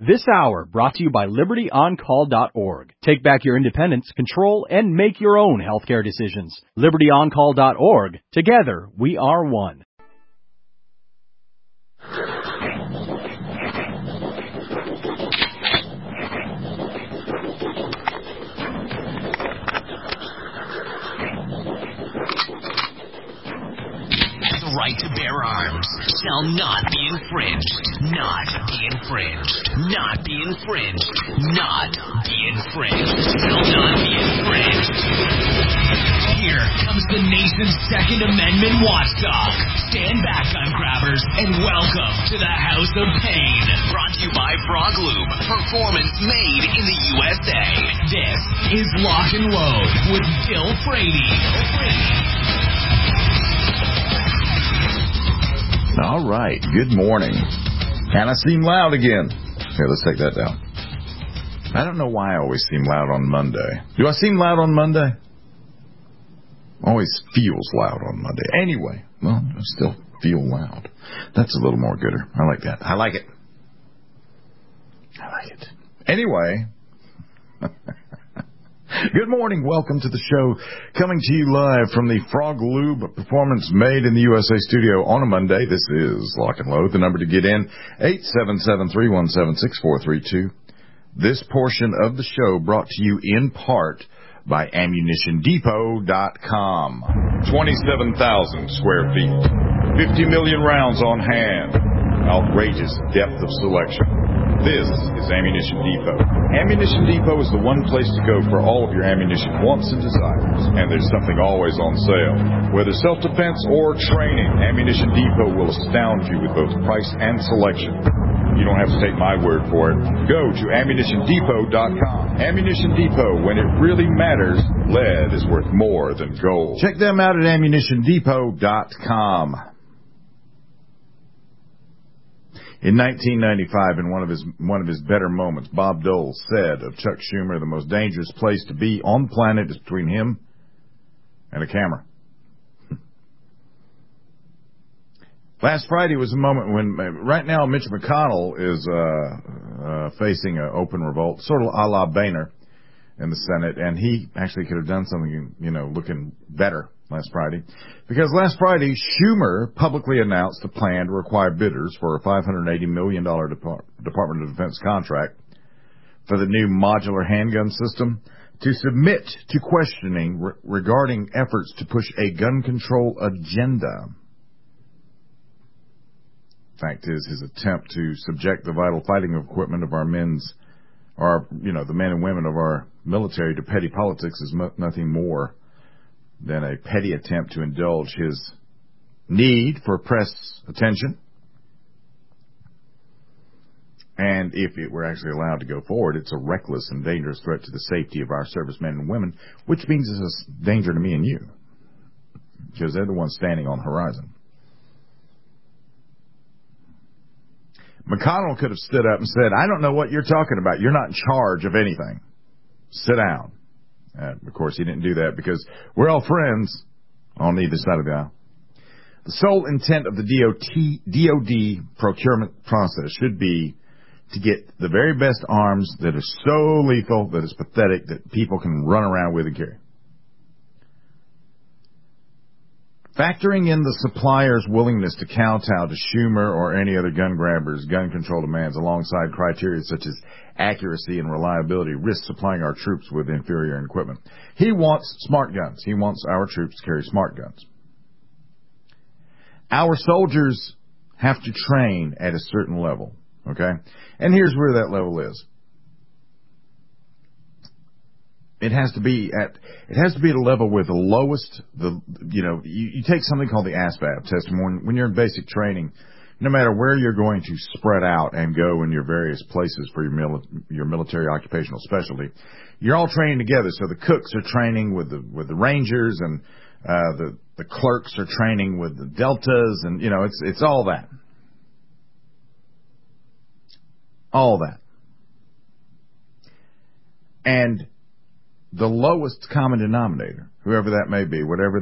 This hour brought to you by LibertyOnCall.org. Take back your independence, control, and make your own healthcare decisions. LibertyOnCall.org. Together, we are one. The right to bear arms shall not be infringed. Not be infringed. Not be infringed. Not be infringed. Shall not be infringed. Here comes the nation's Second Amendment watchdog. Stand back, gun grabbers, and welcome to the House of Pain. Brought to you by Frog Lube. Performance made in the USA. This is Lock and Load with Bill Frady. All right, good morning. And I seem loud again. Here, let's take that down. I don't know why I always seem loud on Monday. Do I seem loud on Monday? Always feels loud on Monday. Anyway, well, I still feel loud. That's a little more gooder. I like that. I like it. Anyway, good morning. Welcome to the show. Coming to you live from the Frog Lube Performance Made in the USA studio on a Monday. This is Lock and Load. The number to get in, 877-317-6432. This portion of the show brought to you in part by AmmunitionDepot.com. 27,000 square feet. 50 million rounds on hand. Outrageous depth of selection. This is Ammunition Depot. Ammunition Depot is the one place to go for all of your ammunition wants and desires. And there's something always on sale. Whether self-defense or training, Ammunition Depot will astound you with both price and selection. You don't have to take my word for it. Go to AmmunitionDepot.com. Ammunition Depot, when it really matters, lead is worth more than gold. Check them out at AmmunitionDepot.com. In 1995, in one of his better moments, Bob Dole said of Chuck Schumer, the most dangerous place to be on the planet is between him and a camera. Last Friday was a moment when, right now, Mitch McConnell is facing an open revolt, sort of a la Boehner in the Senate, and he actually could have done something, looking better last Friday. Because last Friday, Schumer publicly announced a plan to require bidders for a $580 million Department of Defense contract for the new modular handgun system to submit to questioning regarding efforts to push a gun control agenda. Fact is, his attempt to subject the vital fighting equipment of the men and women of our military to petty politics is nothing more than a petty attempt to indulge his need for press attention. And if it were actually allowed to go forward, it's a reckless and dangerous threat to the safety of our servicemen and women, which means it's a danger to me and you, because they're the ones standing on the horizon. McConnell could have stood up and said, I don't know what you're talking about. You're not in charge of anything. Sit down. Of course, he didn't do that because we're all friends on either side of the aisle. The sole intent of the DOD procurement process should be to get the very best arms that are so lethal that it's pathetic that people can run around with and carry. Factoring in the supplier's willingness to kowtow to Schumer or any other gun grabber's gun control demands alongside criteria such as accuracy and reliability risks supplying our troops with inferior equipment. He wants smart guns. He wants our troops to carry smart guns. Our soldiers have to train at a certain level, okay? And here's where that level is. It has to be at a level where the lowest, you take something called the ASVAB test, and when you're in basic training, no matter where you're going to spread out and go in your various places for your military occupational specialty, you're all training together. So the cooks are training with the Rangers, and the clerks are training with the Deltas, and it's all that. All that. And the lowest common denominator, whoever that may be, whatever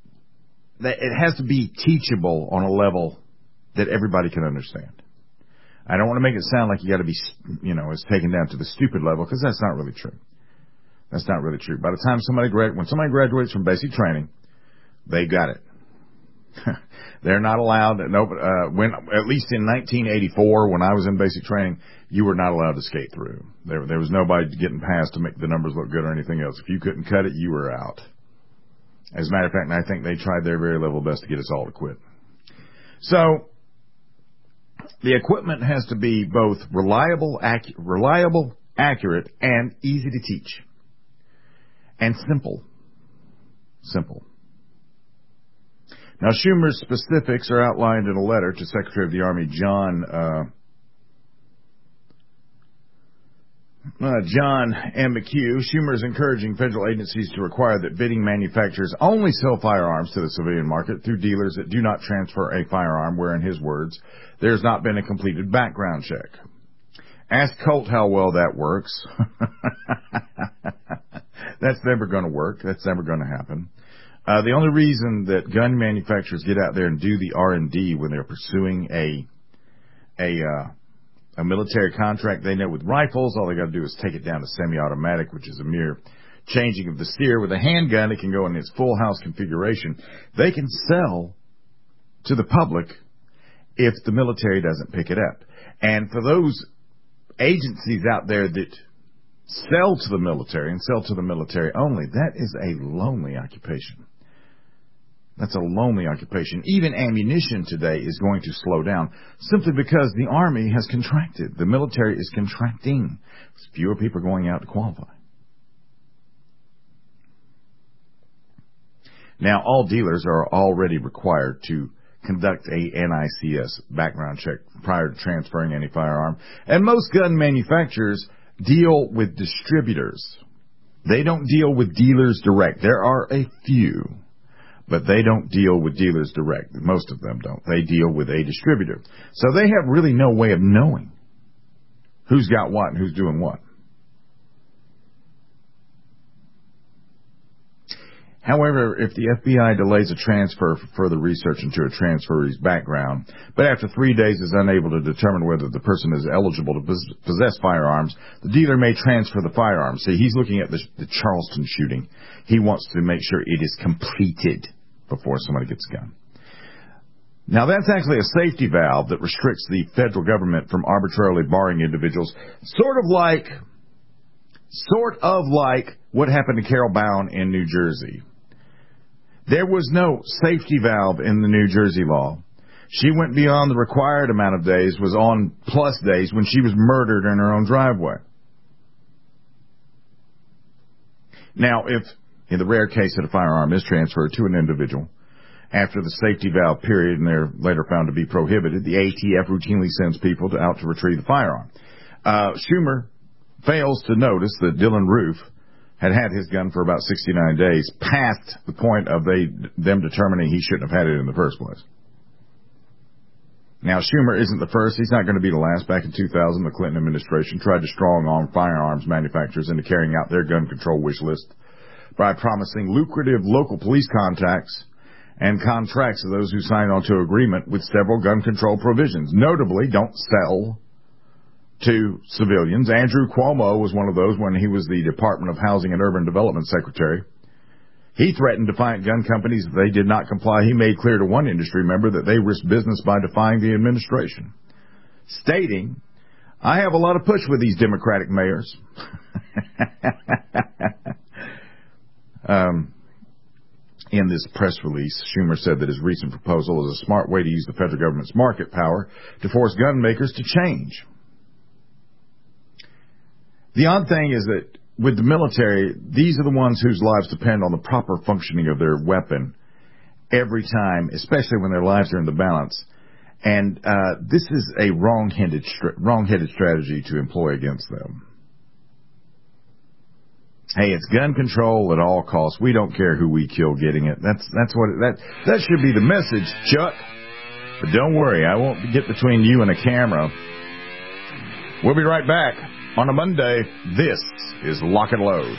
it has to be teachable on a level that everybody can understand. I don't want to make it sound like you got to be, it's taken down to the stupid level, because that's not really true. That's not really true. By the time when somebody graduates from basic training, they got it. They're not allowed, at least in 1984, when I was in basic training, you were not allowed to skate through. There was nobody getting past to make the numbers look good or anything else. If you couldn't cut it, you were out. As a matter of fact, I think they tried their very level best to get us all to quit. So, the equipment has to be both reliable, accurate, and easy to teach. And simple. Simple. Now, Schumer's specifics are outlined in a letter to Secretary of the Army John M. McHugh. Schumer is encouraging federal agencies to require that bidding manufacturers only sell firearms to the civilian market through dealers that do not transfer a firearm, where, in his words, there's not been a completed background check. Ask Colt how well that works. That's never going to work. That's never going to happen. The only reason that gun manufacturers get out there and do the R&D when they're pursuing a military contract, they know with rifles, all they got to do is take it down to semi-automatic, which is a mere changing of the steer. With a handgun, it can go in its full house configuration. They can sell to the public if the military doesn't pick it up. And for those agencies out there that sell to the military and sell to the military only, that is a lonely occupation. That's a lonely occupation. Even ammunition today is going to slow down simply because the Army has contracted. The military is contracting. There's fewer people going out to qualify. Now, all dealers are already required to conduct a NICS background check prior to transferring any firearm. And most gun manufacturers deal with distributors. They don't deal with dealers direct. There are a few, but they don't deal with dealers direct. Most of them don't. They deal with a distributor. So they have really no way of knowing who's got what and who's doing what. However, if the FBI delays a transfer for further research into a transferee's background, but after 3 days is unable to determine whether the person is eligible to possess firearms, the dealer may transfer the firearm. See, he's looking at the Charleston shooting. He wants to make sure it is completed before somebody gets a gun. Now, that's actually a safety valve that restricts the federal government from arbitrarily barring individuals, sort of like what happened to Carol Bowen in New Jersey. There was no safety valve in the New Jersey law. She went beyond the required amount of days, was on plus days, when she was murdered in her own driveway. Now, if in the rare case that a firearm is transferred to an individual after the safety valve period and they're later found to be prohibited, the ATF routinely sends people out to retrieve the firearm. Schumer fails to notice that Dylan Roof had his gun for about 69 days, past the point of them determining he shouldn't have had it in the first place. Now, Schumer isn't the first. He's not going to be the last. Back in 2000, the Clinton administration tried to strong-arm firearms manufacturers into carrying out their gun control wish list by promising lucrative local police contacts and contracts to those who signed onto an agreement with several gun control provisions. Notably, don't sell to civilians. Andrew Cuomo was one of those when he was the Department of Housing and Urban Development Secretary. He threatened defiant gun companies if they did not comply. He made clear to one industry member that they risked business by defying the administration, stating, "I have a lot of push with these Democratic mayors." In this press release, Schumer said that his recent proposal is a smart way to use the federal government's market power to force gun makers to change. The odd thing is that with the military, these are the ones whose lives depend on the proper functioning of their weapon every time, especially when their lives are in the balance. And this is a wrong-headed strategy to employ against them. Hey, it's gun control at all costs. We don't care who we kill getting it. That should be the message, Chuck. But don't worry, I won't get between you and a camera. We'll be right back. On a Monday, this is Lock and Load.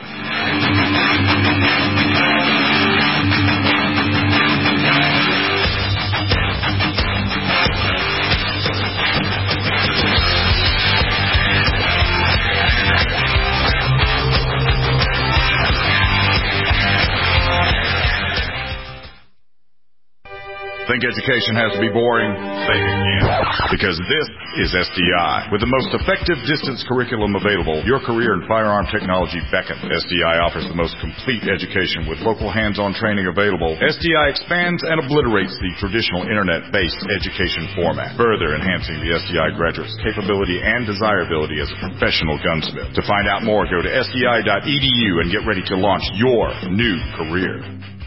Think education has to be boring? Think again. Because this is SDI. With the most effective distance curriculum available, your career in firearm technology beckons. SDI offers the most complete education with local hands-on training available. SDI expands and obliterates the traditional internet-based education format, further enhancing the SDI graduate's capability and desirability as a professional gunsmith. To find out more, go to sdi.edu and get ready to launch your new career.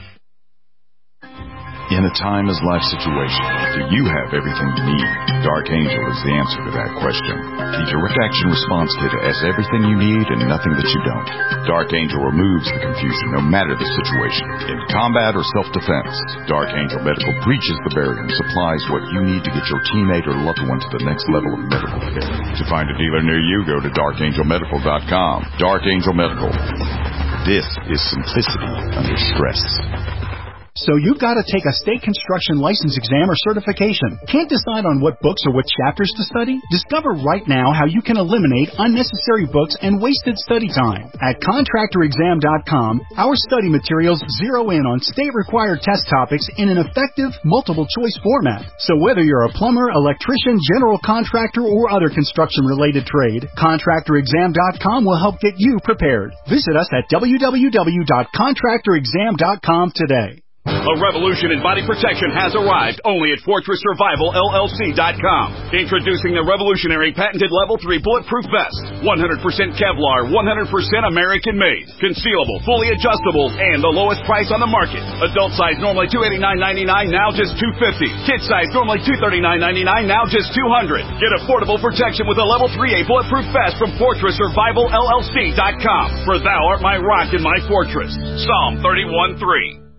In a time as life situation, do you have everything you need? Dark Angel is the answer to that question. The Direct Action Response Kit has everything you need and nothing that you don't. Dark Angel removes the confusion no matter the situation. In combat or self-defense, Dark Angel Medical breaches the barrier and supplies what you need to get your teammate or loved one to the next level of medical care. To find a dealer near you, go to darkangelmedical.com. Dark Angel Medical. This is simplicity under stress. So you've got to take a state construction license exam or certification. Can't decide on what books or what chapters to study? Discover right now how you can eliminate unnecessary books and wasted study time. At contractorexam.com, our study materials zero in on state-required test topics in an effective, multiple-choice format. So whether you're a plumber, electrician, general contractor, or other construction-related trade, contractorexam.com will help get you prepared. Visit us at www.contractorexam.com today. A revolution in body protection has arrived only at FortressSurvivalLLC.com. Introducing the revolutionary patented Level 3 Bulletproof Vest. 100% Kevlar, 100% American-made. Concealable, fully adjustable, and the lowest price on the market. Adult size normally $289.99, now just $250. Kid size normally $239.99, now just $200. Get affordable protection with a Level 3A Bulletproof Vest from FortressSurvivalLLC.com. For thou art my rock and my fortress. Psalm 31:3.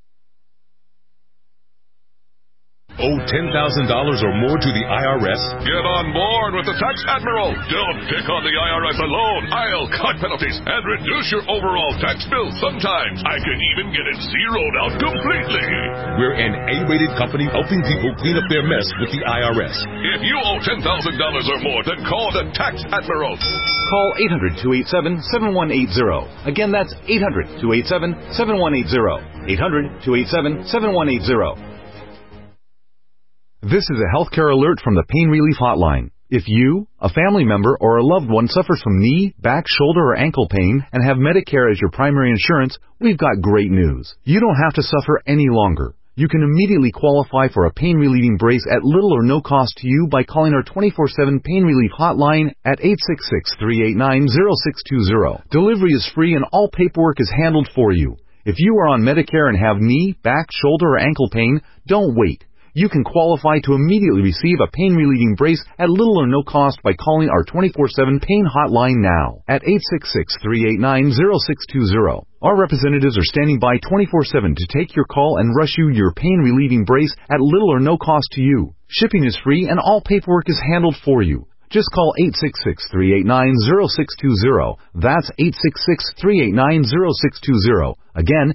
Owe $10,000 or more to the IRS? Get on board with the Tax Admiral. Don't pick on the IRS alone. I'll cut penalties and reduce your overall tax bill. Sometimes I can even get it zeroed out completely. We're an A-rated company helping people clean up their mess with the IRS. If you owe $10,000 or more, then call the Tax Admiral. Call 800-287-7180. Again, that's 800-287-7180. 800-287-7180. This is a healthcare alert from the Pain Relief Hotline. If you, a family member, or a loved one suffers from knee, back, shoulder, or ankle pain and have Medicare as your primary insurance, we've got great news. You don't have to suffer any longer. You can immediately qualify for a pain-relieving brace at little or no cost to you by calling our 24/7 Pain Relief Hotline at 866-389-0620. Delivery is free and all paperwork is handled for you. If you are on Medicare and have knee, back, shoulder, or ankle pain, don't wait. You can qualify to immediately receive a pain-relieving brace at little or no cost by calling our 24/7 Pain Hotline now at 866-389-0620. Our representatives are standing by 24/7 to take your call and rush you your pain-relieving brace at little or no cost to you. Shipping is free and all paperwork is handled for you. Just call 866-389-0620. That's 866-389-0620. Again,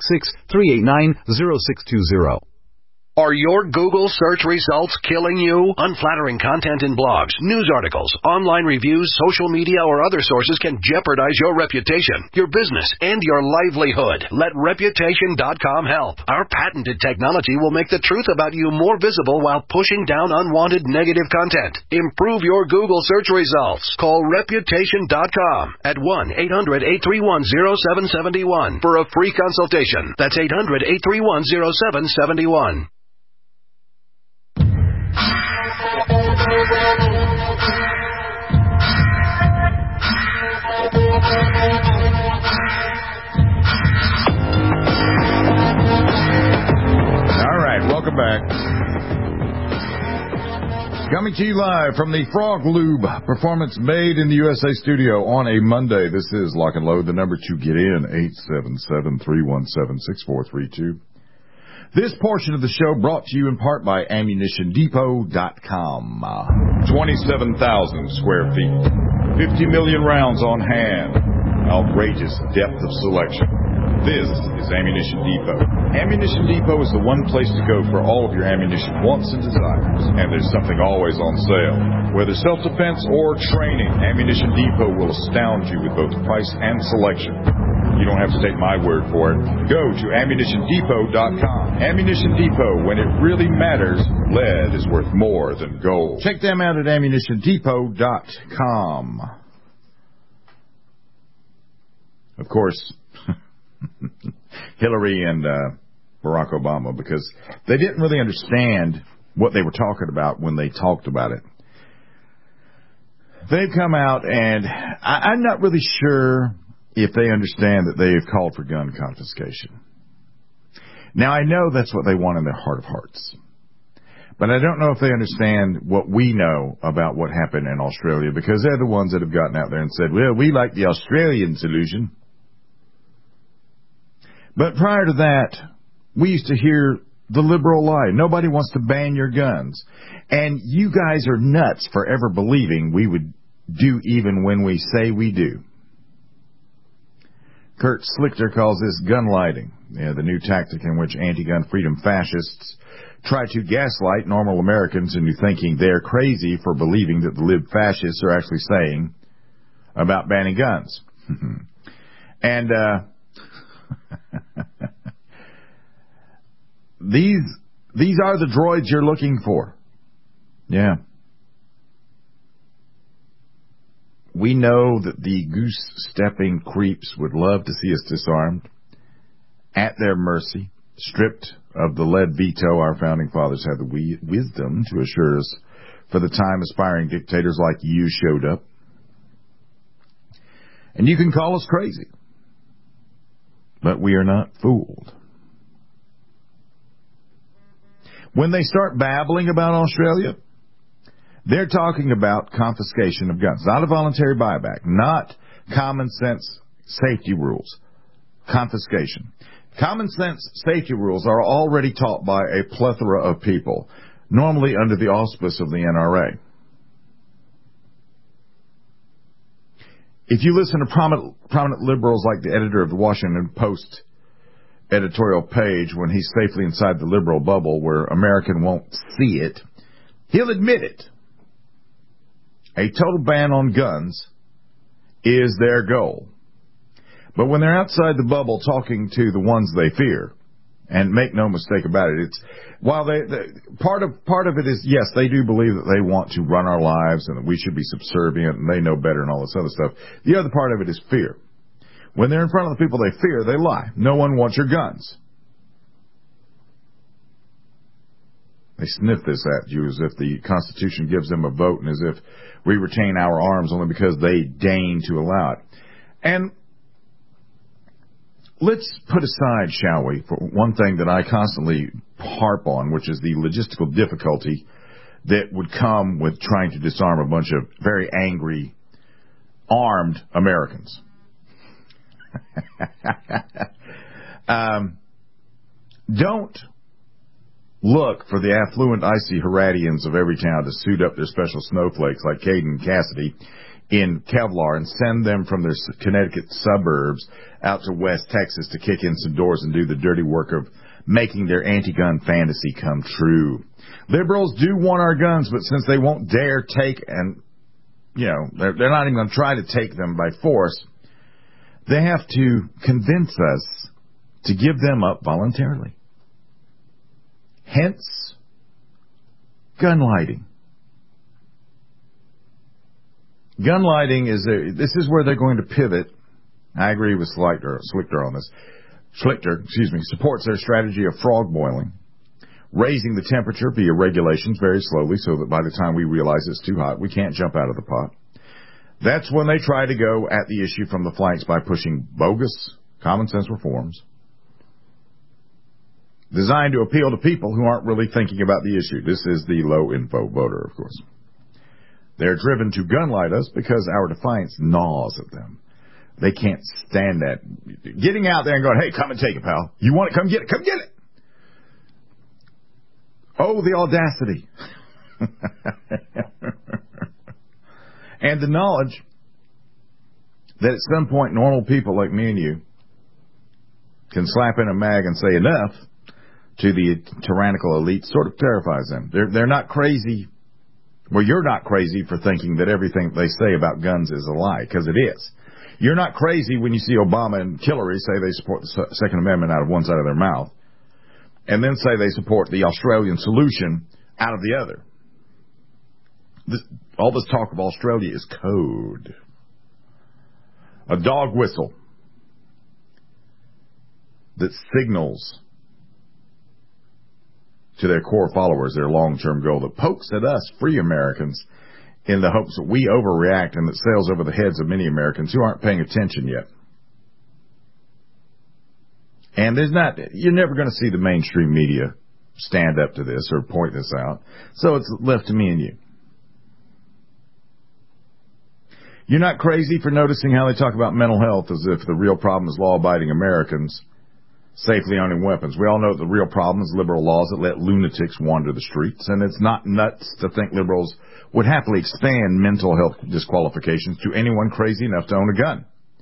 866-389-0620. Are your Google search results killing you? Unflattering content in blogs, news articles, online reviews, social media, or other sources can jeopardize your reputation, your business, and your livelihood. Let Reputation.com help. Our patented technology will make the truth about you more visible while pushing down unwanted negative content. Improve your Google search results. Call Reputation.com at 1-800-831-0771 for a free consultation. That's 800-831-0771. All right, welcome back. Coming to you live from the Frog Lube Performance Made in the USA studio on a Monday. This is Lock and Load. The number to get in, 877-317-6432. This portion of the show brought to you in part by AmmunitionDepot.com. 27,000 square feet. 50 million rounds on hand. Outrageous depth of selection. This is Ammunition Depot. Ammunition Depot is the one place to go for all of your ammunition wants and desires. And there's something always on sale. Whether self-defense or training, Ammunition Depot will astound you with both price and selection. You don't have to take my word for it. Go to AmmunitionDepot.com. Ammunition Depot, when it really matters, lead is worth more than gold. Check them out at AmmunitionDepot.com. Of course, Hillary and Barack Obama, because they didn't really understand what they were talking about when they talked about it. They've come out, and I'm not really sure if they understand that they have called for gun confiscation. Now, I know that's what they want in their heart of hearts. But I don't know if they understand what we know about what happened in Australia, because they're the ones that have gotten out there and said, well, we like the Australian solution. But prior to that, we used to hear the liberal lie. Nobody wants to ban your guns. And you guys are nuts for ever believing we would do even when we say we do. Kurt Schlichter calls this gun lighting, the new tactic in which anti-gun freedom fascists try to gaslight normal Americans into thinking they're crazy for believing that the lib fascists are actually saying about banning guns. And these are the droids you're looking for. Yeah. We know that the goose-stepping creeps would love to see us disarmed, at their mercy, stripped of the lead veto our founding fathers had the wisdom to assure us for the time aspiring dictators like you showed up. And you can call us crazy, but we are not fooled. When they start babbling about Australia, they're talking about confiscation of guns, not a voluntary buyback, not common sense safety rules, confiscation. Common sense safety rules are already taught by a plethora of people, normally under the auspice of the NRA. If you listen to prominent liberals like the editor of the Washington Post editorial page, when he's safely inside the liberal bubble where American won't see it, he'll admit it. A total ban on guns is their goal. But when they're outside the bubble talking to the ones they fear, and make no mistake about it, it's while part of it is, yes, they do believe that they want to run our lives and that we should be subservient and they know better and all this other stuff. The other part of it is fear. When they're in front of the people they fear, they lie. No one wants your guns. They sniff this at you as if the Constitution gives them a vote and as if we retain our arms only because they deign to allow it. And let's put aside, shall we, for one thing that I constantly harp on, which is the logistical difficulty that would come with trying to disarm a bunch of very angry, armed Americans. Don't look for the affluent icy Heradians of every town to suit up their special snowflakes like Caden Cassidy in Kevlar and send them from their Connecticut suburbs out to West Texas to kick in some doors and do the dirty work of making their anti-gun fantasy come true. Liberals do want our guns, but since they won't dare take and, they're not even going to try to take them by force, they have to convince us to give them up voluntarily. Hence, gun lighting. Gun lighting this is where they're going to pivot. I agree with Schlichter on this. Schlichter, supports their strategy of frog boiling, raising the temperature via regulations very slowly so that by the time we realize it's too hot, we can't jump out of the pot. That's when they try to go at the issue from the flanks by pushing bogus common sense reforms designed to appeal to people who aren't really thinking about the issue. This is the low-info voter, of course. They're driven to gunlight us because our defiance gnaws at them. They can't stand that. Getting out there and going, hey, come and take it, pal. You want it? Come get it. Come get it. Oh, the audacity. And the knowledge that at some point normal people like me and you can slap in a mag and say enough to the tyrannical elite sort of terrifies them. They're not crazy. Well, you're not crazy for thinking that everything they say about guns is a lie, because it is. You're not crazy when you see Obama and Hillary say they support the Second Amendment out of one side of their mouth, and then say they support the Australian solution out of the other. All this talk of Australia is code. A dog whistle that signals to their core followers their long-term goal, that pokes at us, free Americans, in the hopes that we overreact and that sails over the heads of many Americans who aren't paying attention yet. And you're never going to see the mainstream media stand up to this or point this out, so it's left to me and you. You're not crazy for noticing how they talk about mental health as if the real problem is law-abiding Americans safely owning weapons. We all know that the real problem is liberal laws that let lunatics wander the streets, and it's not nuts to think liberals would happily expand mental health disqualifications to anyone crazy enough to own a gun.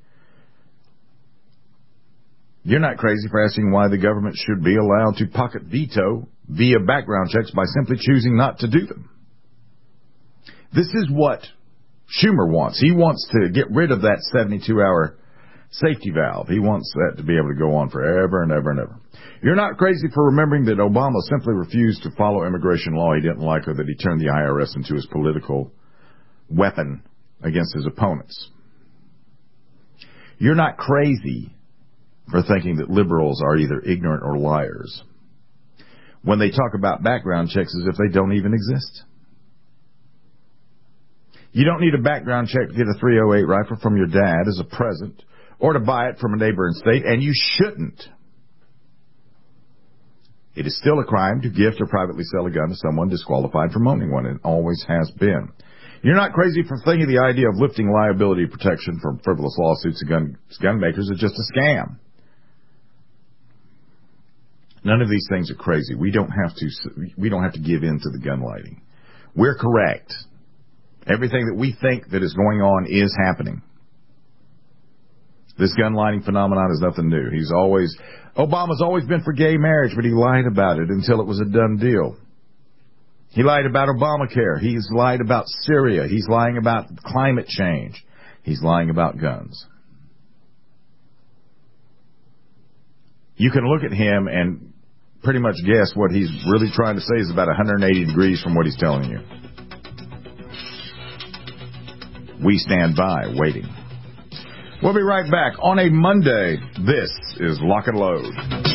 You're not crazy for asking why the government should be allowed to pocket veto via background checks by simply choosing not to do them. This is what Schumer wants. He wants to get rid of that 72-hour safety valve. He wants that to be able to go on forever and ever and ever. You're not crazy for remembering that Obama simply refused to follow immigration law he didn't like, or that he turned the IRS into his political weapon against his opponents. You're not crazy for thinking that liberals are either ignorant or liars when they talk about background checks as if they don't even exist. You don't need a background check to get a .308 rifle from your dad as a present, or to buy it from a neighboring state, and you shouldn't. It is still a crime to gift or privately sell a gun to someone disqualified from owning one. It always has been. You're not crazy for thinking the idea of lifting liability protection from frivolous lawsuits against gun makers is just a scam. None of these things are crazy. We don't have to give in to the gun lighting. We're correct. Everything that we think that is going on is happening. This gun lighting phenomenon is nothing new. Obama's always been for gay marriage, but he lied about it until it was a done deal. He lied about Obamacare. He's lied about Syria. He's lying about climate change. He's lying about guns. You can look at him and pretty much guess what he's really trying to say is about 180 degrees from what he's telling you. We stand by waiting. We'll be right back on a Monday. This is Lock and Load.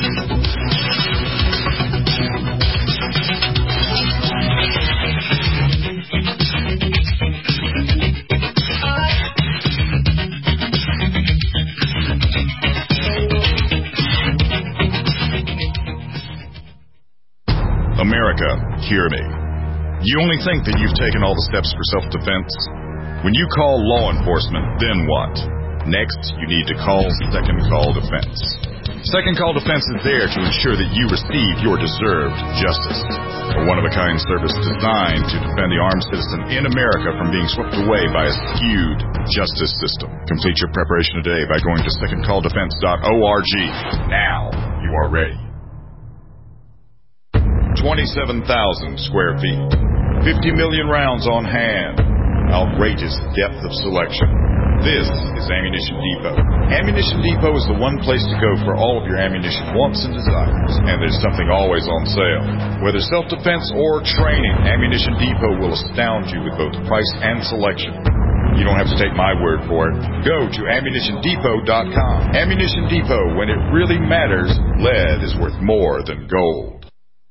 America, hear me. You only think that you've taken all the steps for self-defense? When you call law enforcement, then what? Next, you need to call Second Call Defense. Second Call Defense is there to ensure that you receive your deserved justice. A one-of-a-kind service designed to defend the armed citizen in America from being swept away by a skewed justice system. Complete your preparation today by going to secondcalldefense.org. Now you are ready. 27,000 square feet. 50 million rounds on hand. Outrageous depth of selection. This is Ammunition Depot. Ammunition Depot is the one place to go for all of your ammunition wants and desires. And there's something always on sale. Whether self-defense or training, Ammunition Depot will astound you with both price and selection. You don't have to take my word for it. Go to AmmunitionDepot.com. Ammunition Depot, when it really matters, lead is worth more than gold.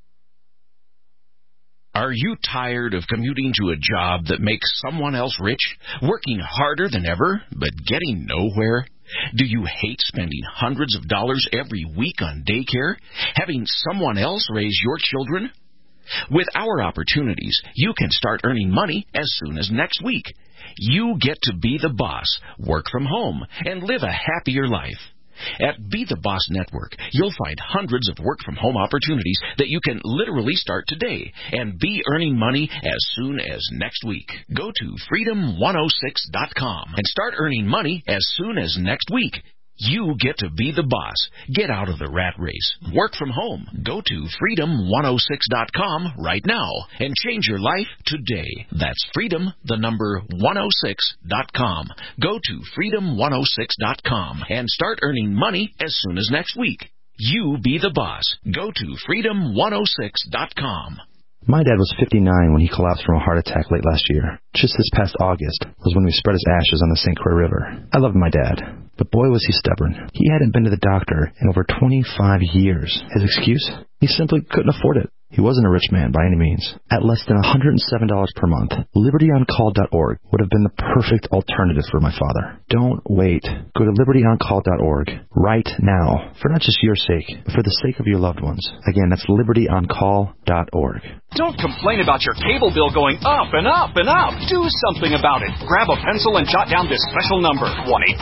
Are you tired of commuting to a job that makes someone else rich, working harder than ever, but getting nowhere? Do you hate spending hundreds of dollars every week on daycare, having someone else raise your children? With our opportunities, you can start earning money as soon as next week. You get to be the boss, work from home, and live a happier life. At Be the Boss Network, you'll find hundreds of work-from-home opportunities that you can literally start today and be earning money as soon as next week. Go to freedom106.com and start earning money as soon as next week. You get to be the boss. Get out of the rat race. Work from home. Go to freedom106.com right now and change your life today. That's freedom, the number 106.com. Go to freedom106.com and start earning money as soon as next week. You be the boss. Go to freedom106.com. My dad was 59 when he collapsed from a heart attack late last year. Just this past August was when we spread his ashes on the St. Croix River. I loved my dad, but boy was he stubborn. He hadn't been to the doctor in over 25 years. His excuse? He simply couldn't afford it. He wasn't a rich man by any means. At less than $107 per month, LibertyOnCall.org would have been the perfect alternative for my father. Don't wait. Go to LibertyOnCall.org right now, for not just your sake, but for the sake of your loved ones. Again, that's LibertyOnCall.org. Don't complain about your cable bill going up and up and up. Do something about it. Grab a pencil and jot down this special number,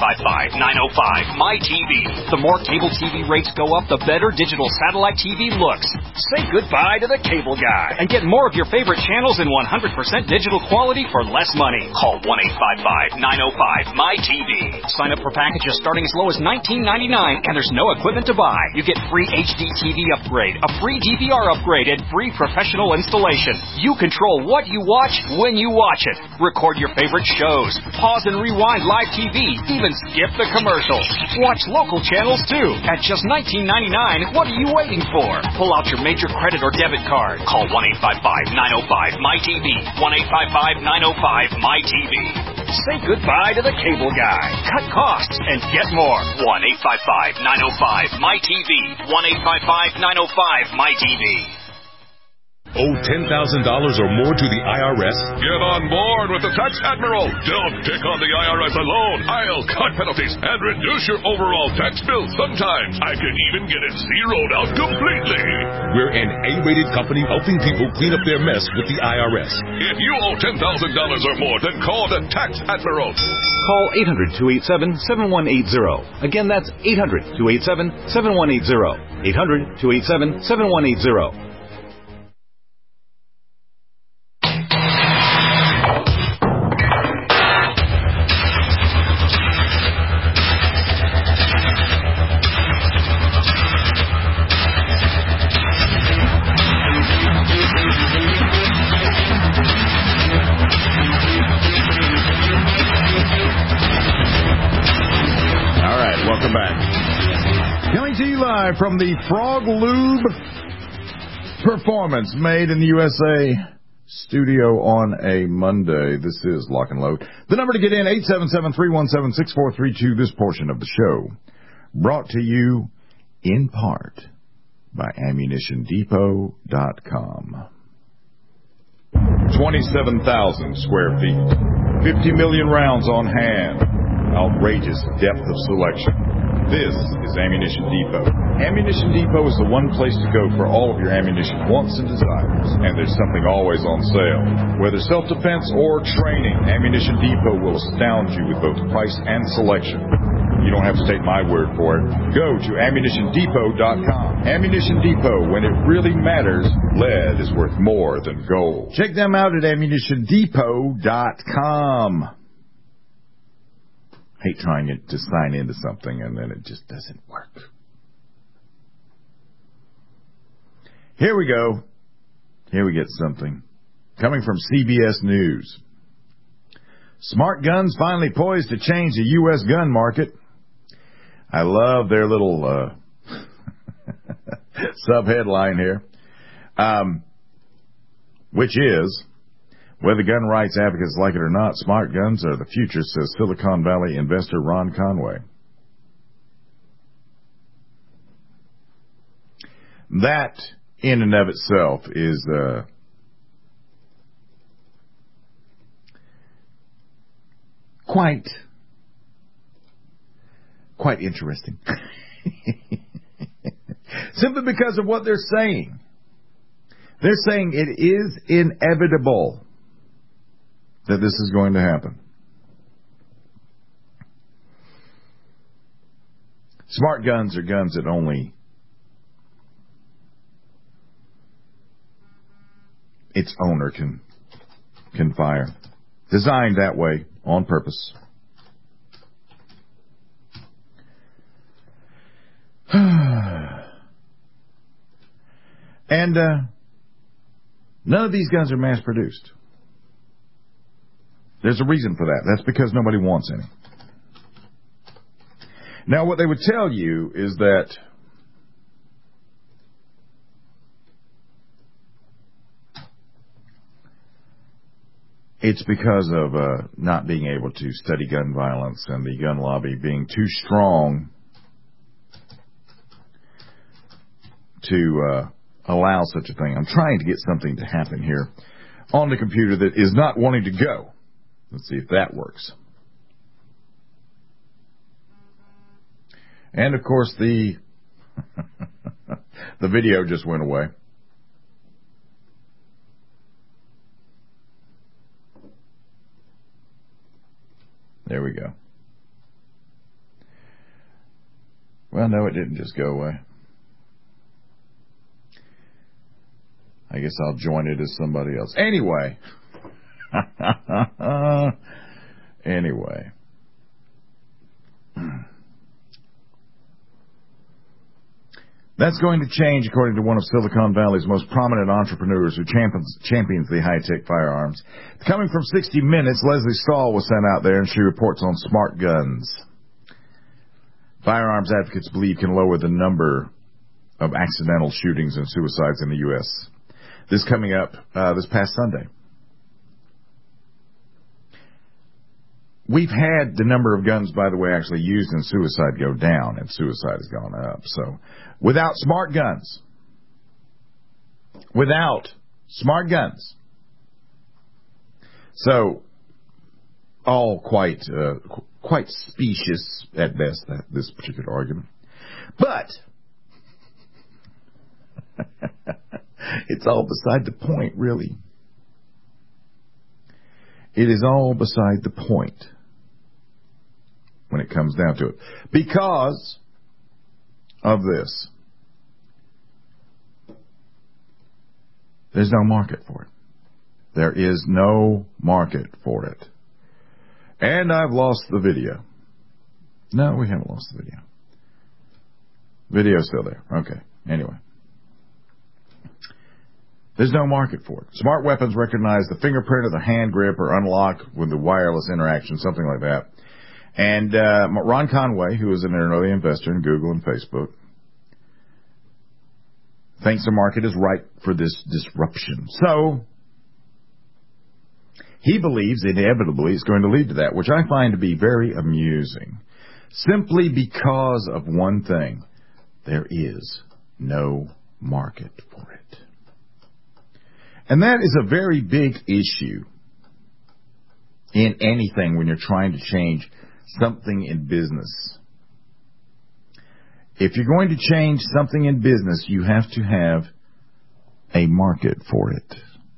1-855-905-MY-TV. The more cable TV rates go up, the better digital satellite TV looks. Say goodbye to the cable guy and get more of your favorite channels in 100% digital quality for less money. Call 1-855-905-MY-TV. Sign up for packages starting as low as $19.99, and there's no equipment to buy. You get free HD TV upgrade, a free DVR upgrade, and free professional installation. You control what you watch when you watch it. Record your favorite shows. Pause and rewind live TV. Even skip the commercials. Watch local channels too. At just $19.99, what are you waiting for? Pull out your major credit or debit card. Call 1-855-905-MY-TV. 1-855-905-MY-TV. Say goodbye to the cable guy. Cut costs and get more. 1-855-905-MY-TV. 1-855-905-MY-TV. Owe $10,000 or more to the IRS? Get on board with the Tax Admiral. Don't take on the IRS alone. I'll cut penalties and reduce your overall tax bill. Sometimes I can even get it zeroed out completely. We're an A-rated company helping people clean up their mess with the IRS. If you owe $10,000 or more, then call the Tax Admiral. Call 800-287-7180. Again, that's 800-287-7180. 800-287-7180. From the Frog Lube Performance Made in the USA studio on a Monday. This is Lock and Load. The number to get in, 877-317-6432. This portion of the show brought to you in part by AmmunitionDepot.com. 27,000 square feet, 50 million rounds on hand, outrageous depth of selection. This is Ammunition Depot. Ammunition Depot is the one place to go for all of your ammunition wants and desires. And there's something always on sale. Whether self-defense or training, Ammunition Depot will astound you with both price and selection. You don't have to take my word for it. Go to AmmunitionDepot.com. Ammunition Depot, when it really matters, lead is worth more than gold. Check them out at AmmunitionDepot.com. Hate trying to sign into something and then it just doesn't work. Here we go. Here we get something. Coming from CBS News. Smart guns finally poised to change the U.S. gun market. I love their little sub-headline here. Which is, whether gun rights advocates like it or not, smart guns are the future, says Silicon Valley investor Ron Conway. That, in and of itself, is quite interesting. Simply because of what they're saying. They're saying it is inevitable that this is going to happen. Smart guns are guns that only its owner can fire. Designed that way on purpose. And none of these guns are mass-produced. There's a reason for that. That's because nobody wants any. Now, what they would tell you is that it's because of not being able to study gun violence and the gun lobby being too strong to allow such a thing. I'm trying to get something to happen here on the computer that is not wanting to go. Let's see if that works. And, of course, the video just went away. There we go. Well, no, it didn't just go away. I guess I'll join it as somebody else. Anyway. Anyway. That's going to change, according to one of Silicon Valley's most prominent entrepreneurs who champions the high-tech firearms. Coming from 60 Minutes, Leslie Stahl was sent out there, and she reports on smart guns. Firearms advocates believe can lower the number of accidental shootings and suicides in the U.S. This coming up this past Sunday. We've had the number of guns, by the way, actually used in suicide go down, and suicide has gone up. So, without smart guns, so all quite specious at best, this particular argument. But it's all beside the point, really. It is all beside the point when it comes down to it. Because of this. There's no market for it. There is no market for it. And I've lost the video. No, we haven't lost the video. Video's still there. Okay. Anyway. There's no market for it. Smart weapons recognize the fingerprint of the hand grip or unlock with the wireless interaction, something like that. And Ron Conway, who is an early investor in Google and Facebook, thinks the market is ripe for this disruption. So, he believes inevitably it's going to lead to that, which I find to be very amusing. Simply because of one thing. There is no market for it. And that is a very big issue in anything when you're trying to change something in business. If you're going to change something in business, you have to have a market for it.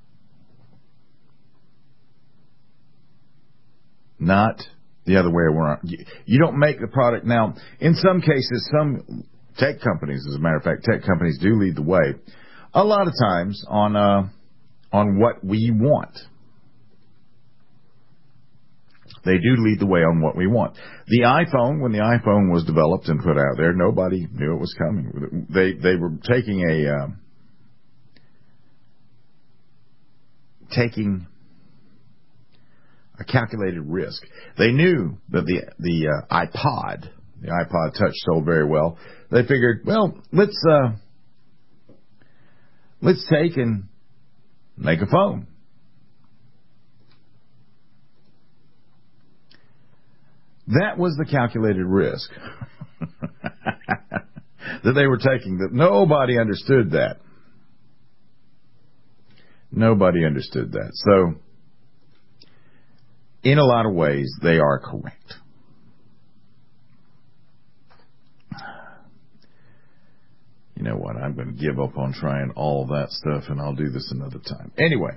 Not the other way around. You don't make the product. Now, in some cases, some tech companies, as a matter of fact, tech companies do lead the way. A lot of times on what we want. They do lead the way on what we want. The iPhone, when the iPhone was developed and put out there, nobody knew it was coming. They were taking a calculated risk. They knew that the iPod Touch sold very well. They figured, well, let's take and make a phone. That was the calculated risk that they were taking. That nobody understood that. Nobody understood that. So, in a lot of ways, they are correct. You know what? I'm going to give up on trying all that stuff, and I'll do this another time. Anyway.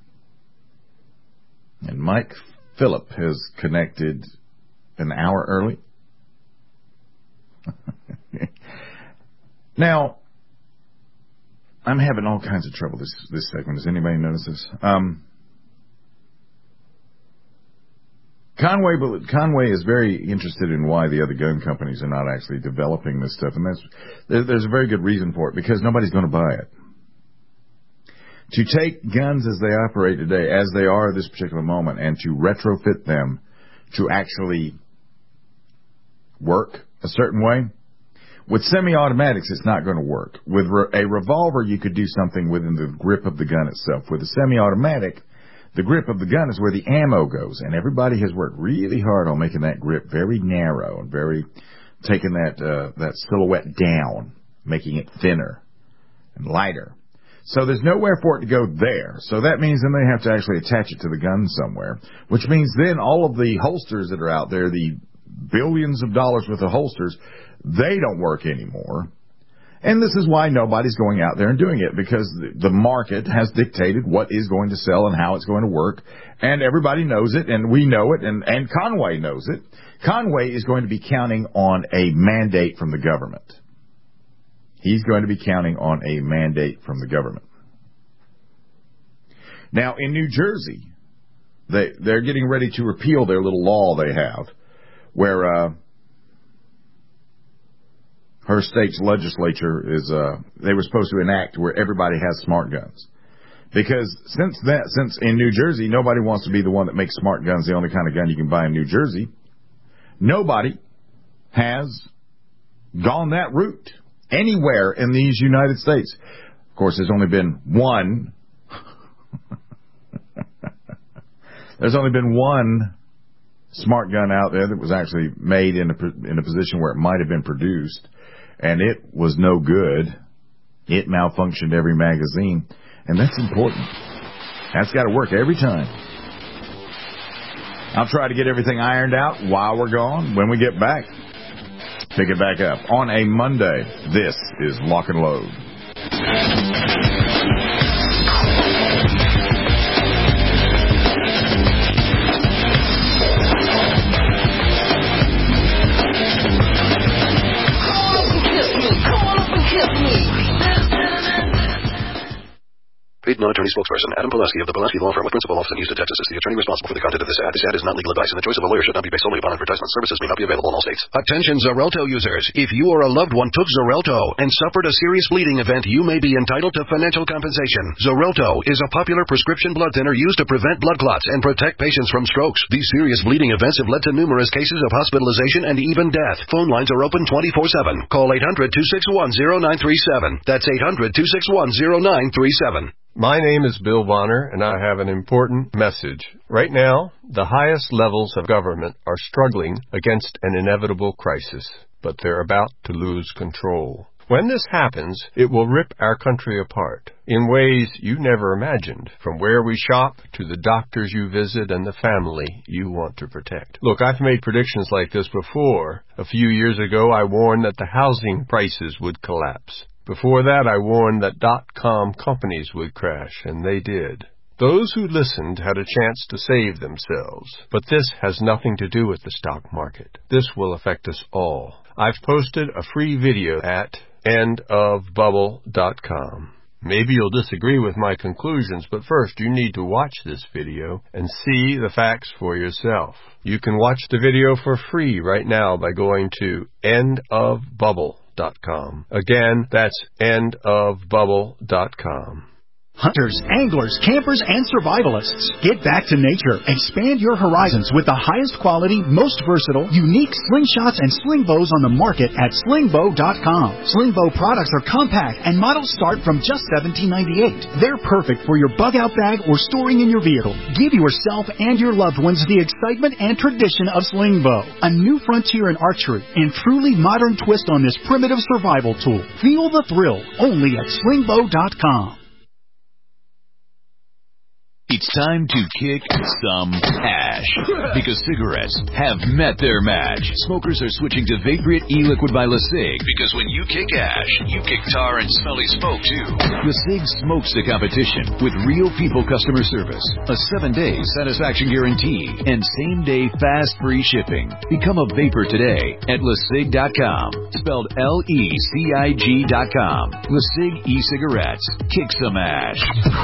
And Mike Phillip has connected an hour early. Now, I'm having all kinds of trouble this segment. Does anybody notice this? Conway is very interested in why the other gun companies are not actually developing this stuff, and there's a very good reason for it, because nobody's going to buy it. To take guns as they operate today, as they are at this particular moment, and to retrofit them to actually work a certain way, with semi-automatics, it's not going to work. With a revolver, you could do something within the grip of the gun itself. With a semi-automatic, the grip of the gun is where the ammo goes, and everybody has worked really hard on making that grip very narrow and taking that silhouette down, making it thinner and lighter. So there's nowhere for it to go there. So that means then they have to actually attach it to the gun somewhere, which means then all of the holsters that are out there, the billions of dollars worth of holsters, they don't work anymore. And this is why nobody's going out there and doing it, because the market has dictated what is going to sell and how it's going to work. And everybody knows it, and we know it, and Conway knows it. Conway is going to be counting on a mandate from the government. He's going to be counting on a mandate from the government. Now, in New Jersey, they're getting ready to repeal their little law they have, where her state's legislature is, they were supposed to enact where everybody has smart guns. Because since in New Jersey, nobody wants to be the one that makes smart guns the only kind of gun you can buy in New Jersey, nobody has gone that route anywhere in these United States. Of course, there's only been one. There's only been one smart gun out there that was actually made in a position where it might have been produced, and it was no good. It malfunctioned every magazine, and that's important. That's got to work every time. I'll try to get everything ironed out while we're gone. When we get back, pick it back up on a Monday. This is Lock and Load. Paid non-attorney spokesperson Adam Pulaski of the Pulaski Law Firm with principal office in Houston, Texas is the attorney responsible for the content of this ad. This ad is not legal advice, and the choice of a lawyer should not be based solely upon advertisement. Services may not be available in all states. Attention Xarelto users. If you or a loved one took Xarelto and suffered a serious bleeding event, you may be entitled to financial compensation. Xarelto is a popular prescription blood thinner used to prevent blood clots and protect patients from strokes. These serious bleeding events have led to numerous cases of hospitalization and even death. Phone lines are open 24/7. Call 800-261-0937. That's 800-261-0937. My name is Bill Bonner, and I have an important message. Right now, the highest levels of government are struggling against an inevitable crisis, but they're about to lose control. When this happens, it will rip our country apart in ways you never imagined, from where we shop to the doctors you visit and the family you want to protect. Look, I've made predictions like this before. A few years ago, I warned that the housing prices would collapse. Before that, I warned that .com companies would crash, and they did. Those who listened had a chance to save themselves. But this has nothing to do with the stock market. This will affect us all. I've posted a free video at endofbubble.com. Maybe you'll disagree with my conclusions, but first you need to watch this video and see the facts for yourself. You can watch the video for free right now by going to endofbubble.com. Again, that's endofbubble.com. Hunters, anglers, campers, and survivalists. Get back to nature. Expand your horizons with the highest quality, most versatile, unique slingshots and sling bows on the market at slingbow.com. Sling bow products are compact and models start from just $17.98. They're perfect for your bug-out bag or storing in your vehicle. Give yourself and your loved ones the excitement and tradition of sling bow. A new frontier in archery and truly modern twist on this primitive survival tool. Feel the thrill only at slingbow.com. It's time to kick some ash, because cigarettes have met their match. Smokers are switching to Vaporite e-liquid by LeSig, because when you kick ash, you kick tar and smelly smoke too. LeSig smokes the competition with real people customer service, a 7-day satisfaction guarantee, and same-day fast free shipping. Become a vapor today at LeSig.com, spelled LECIG.com. LeSig e-cigarettes. Kick some ash.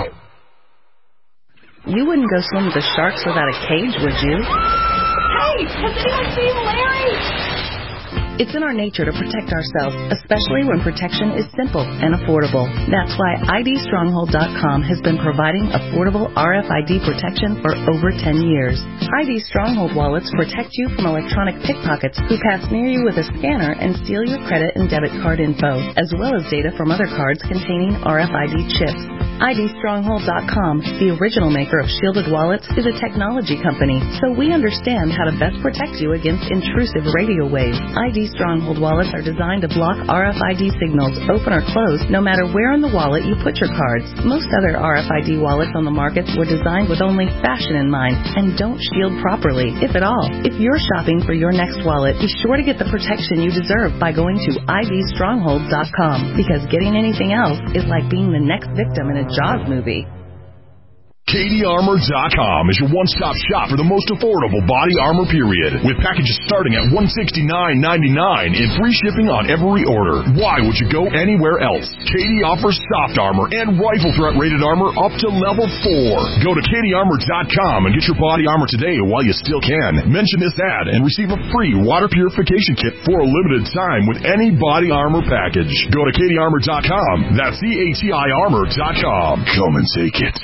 You wouldn't go swim with the sharks without a cage, would you? Hey, has anyone seen Larry? It's in our nature to protect ourselves, especially when protection is simple and affordable. That's why IDStronghold.com has been providing affordable RFID protection for over 10 years. ID Stronghold wallets protect you from electronic pickpockets who pass near you with a scanner and steal your credit and debit card info, as well as data from other cards containing RFID chips. IDStronghold.com, the original maker of shielded wallets, is a technology company, so we understand how to best protect you against intrusive radio waves. ID Stronghold wallets are designed to block RFID signals, open or close, no matter where in the wallet you put your cards. Most other RFID wallets on the market were designed with only fashion in mind and don't shield properly, if at all. If you're shopping for your next wallet, be sure to get the protection you deserve by going to IDStronghold.com, because getting anything else is like being the next victim in a Jaws movie. KDArmor.com is your one-stop shop for the most affordable body armor period, with packages starting at $169.99 and free shipping on every order. Why would you go anywhere else? KD offers soft armor and rifle threat rated armor up to level 4. Go to KDArmor.com and get your body armor today while you still can. Mention this ad and receive a free water purification kit for a limited time with any body armor package. Go to KDArmor.com. That's CATI Armor.com. Come and take it.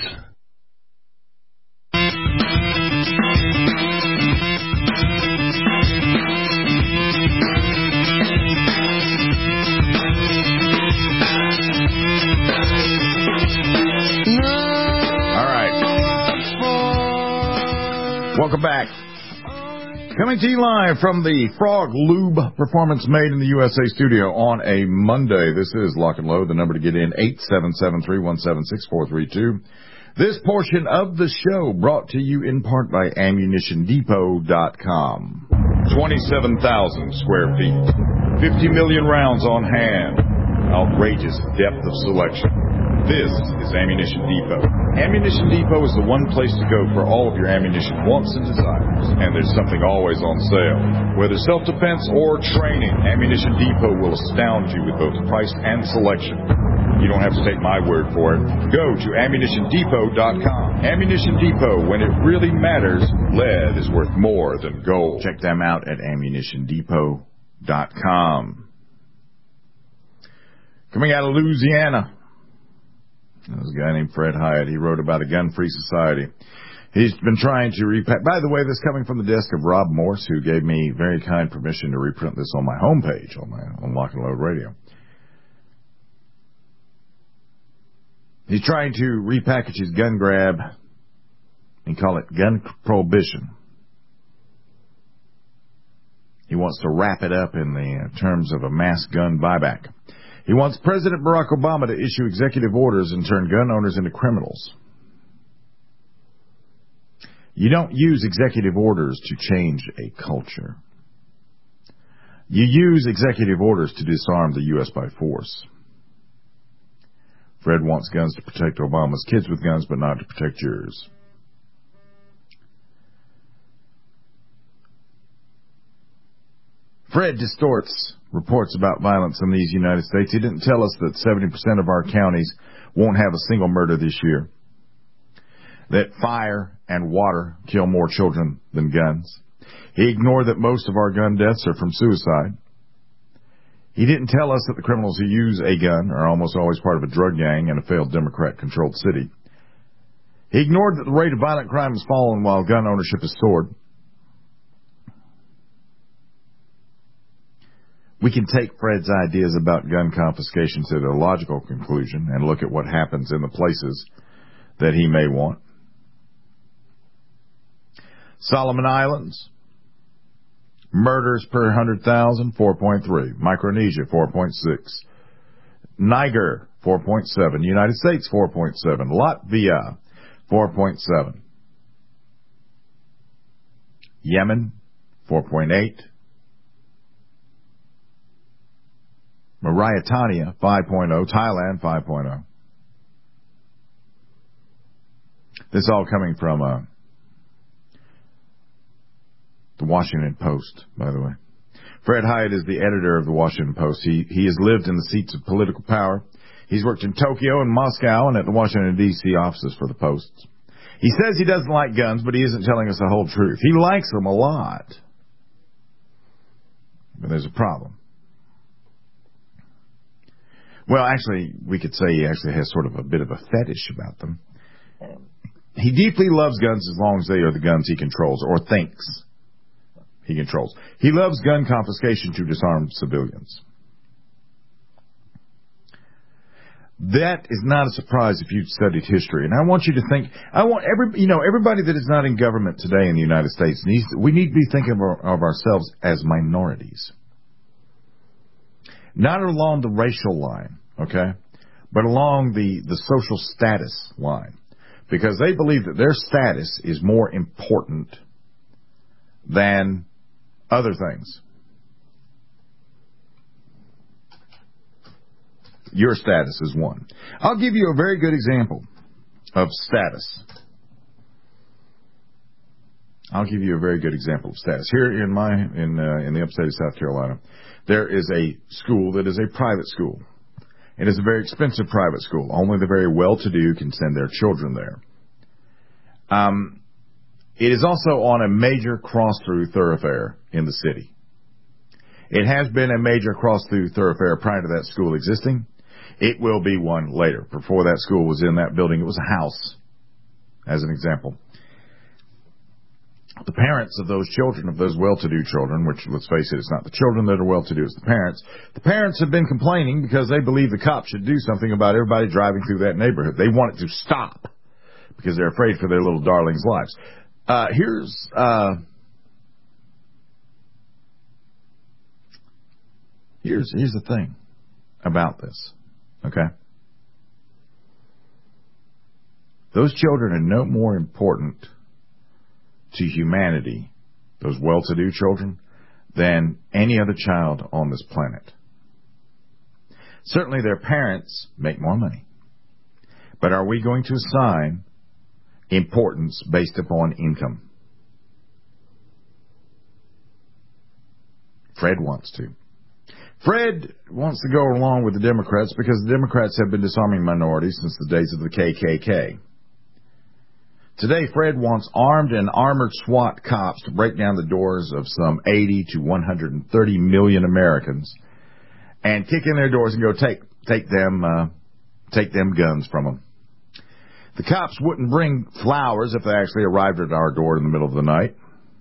Welcome back. Coming to you live from the Frog Lube Performance Made in the USA studio on a Monday. This is Lock and Load. The number to get in, 877-317-6432. This portion of the show brought to you in part by AmmunitionDepot.com. 27,000 square feet. 50 million rounds on hand. Outrageous depth of selection. This is Ammunition Depot. Ammunition Depot is the one place to go for all of your ammunition wants and desires. And there's something always on sale. Whether self-defense or training, Ammunition Depot will astound you with both price and selection. You don't have to take my word for it. Go to AmmunitionDepot.com. Ammunition Depot, when it really matters, lead is worth more than gold. Check them out at AmmunitionDepot.com. Coming out of Louisiana, there's a guy named Fred Hyatt. He wrote about a gun-free society. He's been trying to repack. By the way, this is coming from the desk of Rob Morse, who gave me very kind permission to reprint this on my homepage on Lock and Load Radio. He's trying to repackage his gun grab and call it gun prohibition. He wants to wrap it up in the terms of a mass gun buyback. He wants President Barack Obama to issue executive orders and turn gun owners into criminals. You don't use executive orders to change a culture. You use executive orders to disarm the U.S. by force. Fred wants guns to protect Obama's kids with guns, but not to protect yours. Fred distorts reports about violence in these United States. He didn't tell us that 70% of our counties won't have a single murder this year. That fire and water kill more children than guns. He ignored that most of our gun deaths are from suicide. He didn't tell us that the criminals who use a gun are almost always part of a drug gang in a failed Democrat-controlled city. He ignored that the rate of violent crime has fallen while gun ownership has soared. We can take Fred's ideas about gun confiscation to their logical conclusion and look at what happens in the places that he may want. Solomon Islands, murders per 100,000, 4.3. Micronesia, 4.6. Niger, 4.7. United States, 4.7. Latvia, 4.7. Yemen, 4.8. Mauritania, 5.0. Thailand, 5.0. This is all coming from the Washington Post, by the way. Fred Hyatt is the editor of the Washington Post. He has lived in the seats of political power. He's worked in Tokyo and Moscow and at the Washington, D.C. offices for the Post. He says he doesn't like guns, but he isn't telling us the whole truth. He likes them a lot. But there's a problem. Well, actually, we could say he actually has sort of a bit of a fetish about them. He deeply loves guns as long as they are the guns he controls or thinks he controls. He loves gun confiscation to disarm civilians. That is not a surprise if you've studied history. And I want you to think, everybody that is not in government today in the United States, we need to be thinking of ourselves as minorities. Not along the racial line, okay, but along the social status line. Because they believe that their status is more important than other things. Your status is one. I'll give you a very good example of status. Here in the upstate of South Carolina, there is a school that is a private school. It is a very expensive private school. Only the very well-to-do can send their children there. It is also on a major cross-through thoroughfare in the city. It has been a major cross-through thoroughfare prior to that school existing. It will be one later. Before that school was in that building, it was a house, as an example. The parents of those children, of those well-to-do children, which, let's face it, it's not the children that are well-to-do, it's the parents. The parents have been complaining because they believe the cops should do something about everybody driving through that neighborhood. They want it to stop because they're afraid for their little darlings' lives. Here's the thing about this, okay? Those children are no more important to humanity, those well-to-do children, than any other child on this planet. Certainly their parents make more money. But are we going to assign importance based upon income? Fred wants to. Fred wants to go along with the Democrats because the Democrats have been disarming minorities since the days of the KKK. Today, Fred wants armed and armored SWAT cops to break down the doors of some 80 to 130 million Americans and kick in their doors and go take them guns from them. The cops wouldn't bring flowers if they actually arrived at our door in the middle of the night.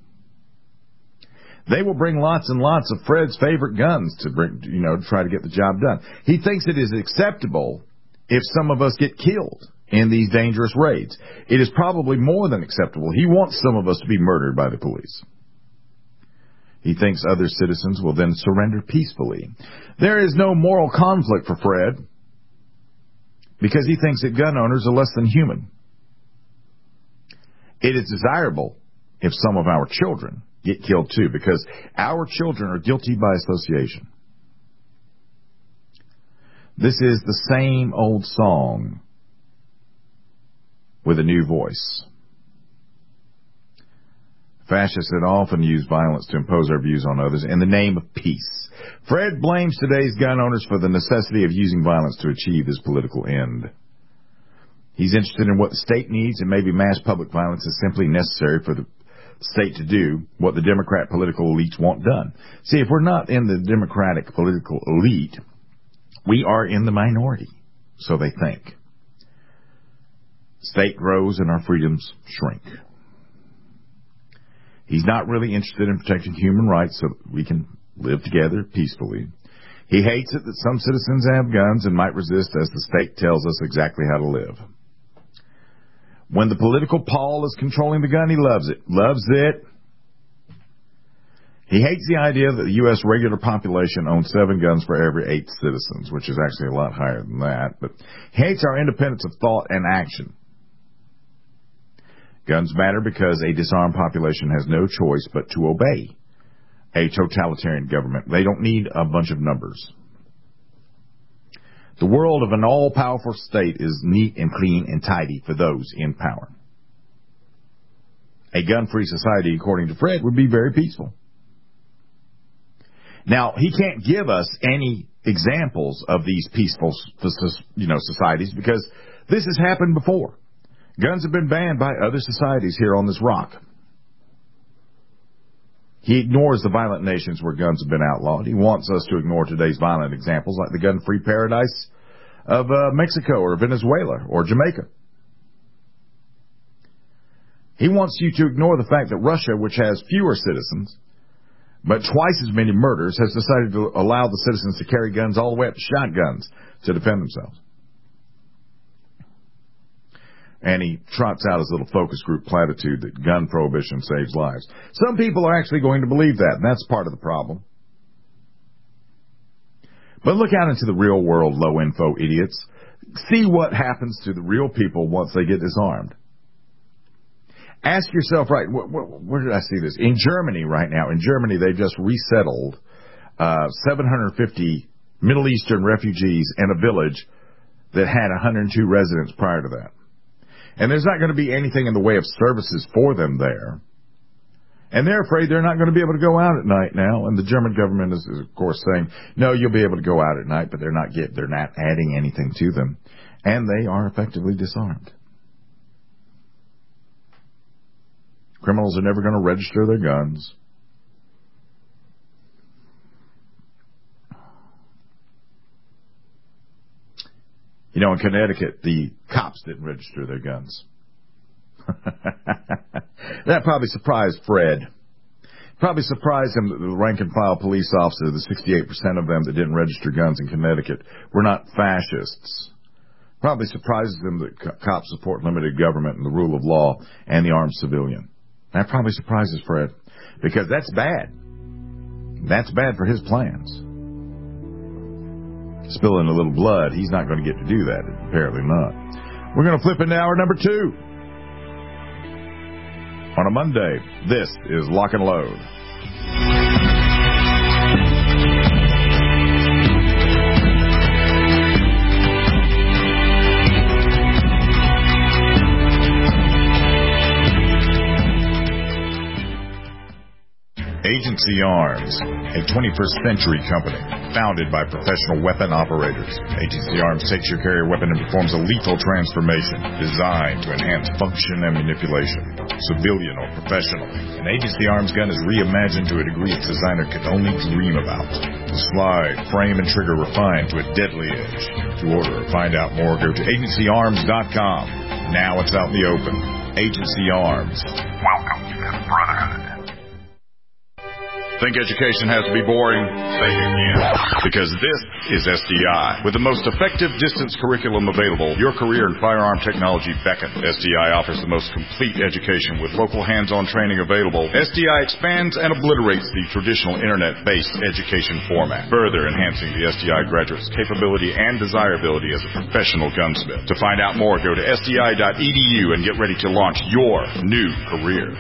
They will bring lots and lots of Fred's favorite guns to try to get the job done. He thinks it is acceptable if some of us get killed in these dangerous raids. It is probably more than acceptable. He wants some of us to be murdered by the police. He thinks other citizens will then surrender peacefully. There is no moral conflict for Fred because he thinks that gun owners are less than human. It is desirable if some of our children get killed too, because our children are guilty by association. This is the same old song with a new voice. Fascists had often used violence to impose their views on others in the name of peace. Fred blames today's gun owners for the necessity of using violence to achieve his political end. He's interested in what the state needs, and maybe mass public violence is simply necessary for the state to do what the Democrat political elites want done. See, if we're not in the Democratic political elite, we are in the minority, so they think. State grows and our freedoms shrink. He's not really interested in protecting human rights so that we can live together peacefully. He hates it that some citizens have guns and might resist as the state tells us exactly how to live. When the political Paul is controlling the gun, he loves it. Loves it. He hates the idea that the U.S. regular population owns 7 guns for every 8 citizens, which is actually a lot higher than that. But he hates our independence of thought and action. Guns matter because a disarmed population has no choice but to obey a totalitarian government. They don't need a bunch of numbers. The world of an all-powerful state is neat and clean and tidy for those in power. A gun-free society, according to Fred, would be very peaceful. Now, he can't give us any examples of these peaceful, societies because this has happened before. Guns have been banned by other societies here on this rock. He ignores the violent nations where guns have been outlawed. He wants us to ignore today's violent examples like the gun-free paradise of Mexico or Venezuela or Jamaica. He wants you to ignore the fact that Russia, which has fewer citizens, but twice as many murders, has decided to allow the citizens to carry guns all the way up to shotguns to defend themselves. And he trots out his little focus group platitude that gun prohibition saves lives. Some people are actually going to believe that, and that's part of the problem. But look out into the real world, low-info idiots. See what happens to the real people once they get disarmed. Ask yourself, right, where did I see this? In Germany right now, they've just resettled 750 Middle Eastern refugees in a village that had 102 residents prior to that. And there's not going to be anything in the way of services for them there. And they're afraid they're not going to be able to go out at night now. And the German government is of course, saying, no, you'll be able to go out at night, but they're not adding anything to them. And they are effectively disarmed. Criminals are never going to register their guns. You know, in Connecticut, the cops didn't register their guns. That probably surprised Fred. Probably surprised him that the rank-and-file police officer, the 68% of them that didn't register guns in Connecticut, were not fascists. Probably surprises him that cops support limited government and the rule of law and the armed civilian. That probably surprises Fred, because that's bad. That's bad for his plans. Spilling a little blood, he's not going to get to do that. Apparently not. We're going to flip into hour number 2. On a Monday, this is Lock and Load. Agency Arms, a 21st century company founded by professional weapon operators. Agency Arms takes your carrier weapon and performs a lethal transformation designed to enhance function and manipulation. Civilian or professional, an Agency Arms gun is reimagined to a degree its designer could only dream about. The slide, frame, and trigger refined to a deadly edge. To order or find out more, go to agencyarms.com. Now it's out in the open. Agency Arms. Welcome to the Brotherhood. Think education has to be boring? Say it again. Because this is SDI. With the most effective distance curriculum available, your career in firearm technology beckons. SDI offers the most complete education with local hands-on training available. SDI expands and obliterates the traditional internet-based education format, further enhancing the SDI graduate's capability and desirability as a professional gunsmith. To find out more, go to sdi.edu and get ready to launch your new career.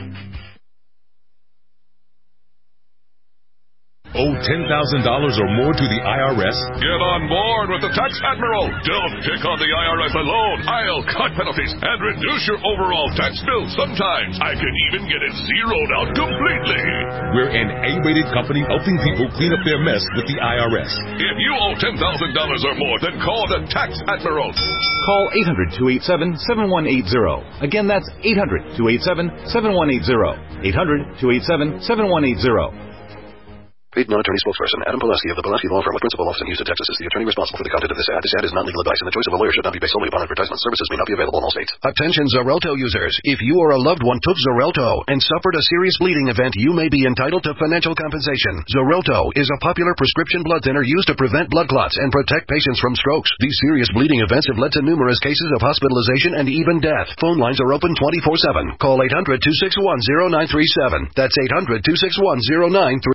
Owe $10,000 or more to the IRS? Get on board with the Tax Admiral. Don't pick on the IRS alone. I'll cut penalties and reduce your overall tax bill. Sometimes I can even get it zeroed out completely. We're an A-rated company helping people clean up their mess with the IRS. If you owe $10,000 or more, then call the Tax Admiral. Call 800-287-7180. Again, that's 800-287-7180. 800-287-7180. Paid non-attorney spokesperson Adam Pulaski of the Pulaski Law Firm with principal office in Houston, Texas is the attorney responsible for the content of this ad. This ad is not legal advice, and the choice of a lawyer should not be based solely upon advertisement. Services may not be available in all states. Attention Xarelto users. If you or a loved one took Xarelto and suffered a serious bleeding event, you may be entitled to financial compensation. Xarelto is a popular prescription blood thinner used to prevent blood clots and protect patients from strokes. These serious bleeding events have led to numerous cases of hospitalization and even death. Phone lines are open 24/7. Call 800-261-0937. That's 800-261-0937.